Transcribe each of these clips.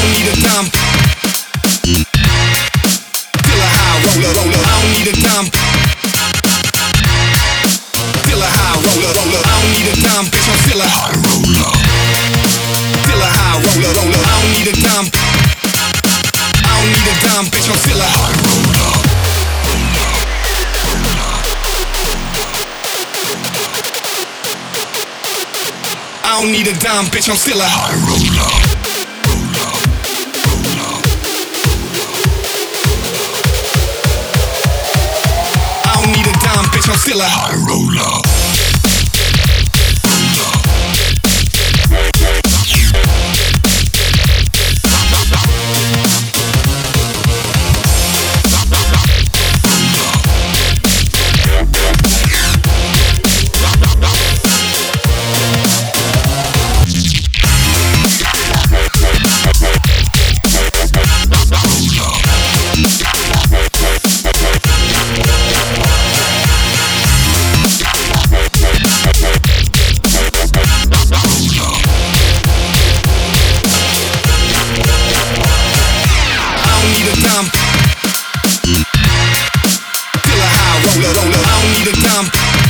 don't need a dime. Feel a high roller, roller. I don't need a dime. Feel a high roller, roller. I don't need a dime, bitch. I'm still a high roller. Feel a high roller, roller. I don't need a dime. I don't need a dime, bitch. I'm still a high roller. I don't need a dime, bitch, I'm still a high roller. I don't need a dime, bitch, I'm still a high roller. Feel a high roller, roller. I don't need a dime.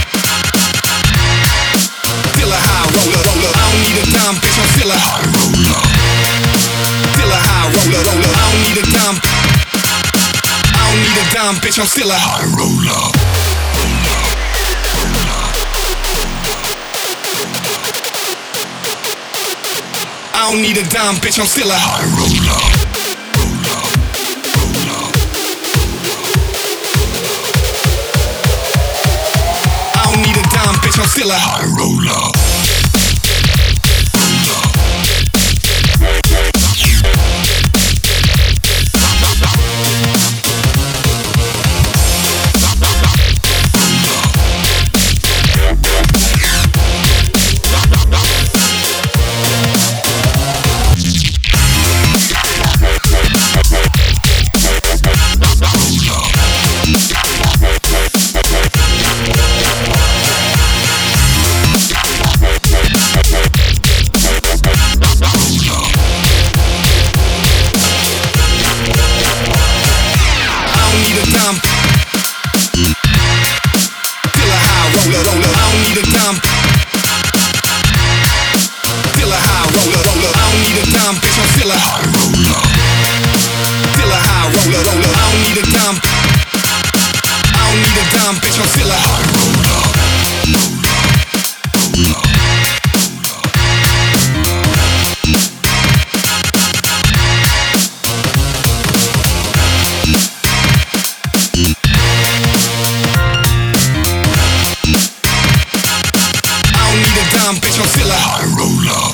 Feel a high roller, roller. I don't need a dime, bitch. I'm still a high roller. Feel a high roller, roller. I don't need a dime. I don't need a dime, bitch. I'm still a high roller. I don't need a dime, bitch. I'm still a high roller. Bitch, I'm still a high roller. Feel a high roller, roller. I don't need a dime. Feel a high roller, roller. I don't need a dime, bitch. I'm still a high roller. Feel a high roller, roller. I don't need a dime. I don't need a dime, bitch. I'm still a high roller. Bitch, I'm still a high roller.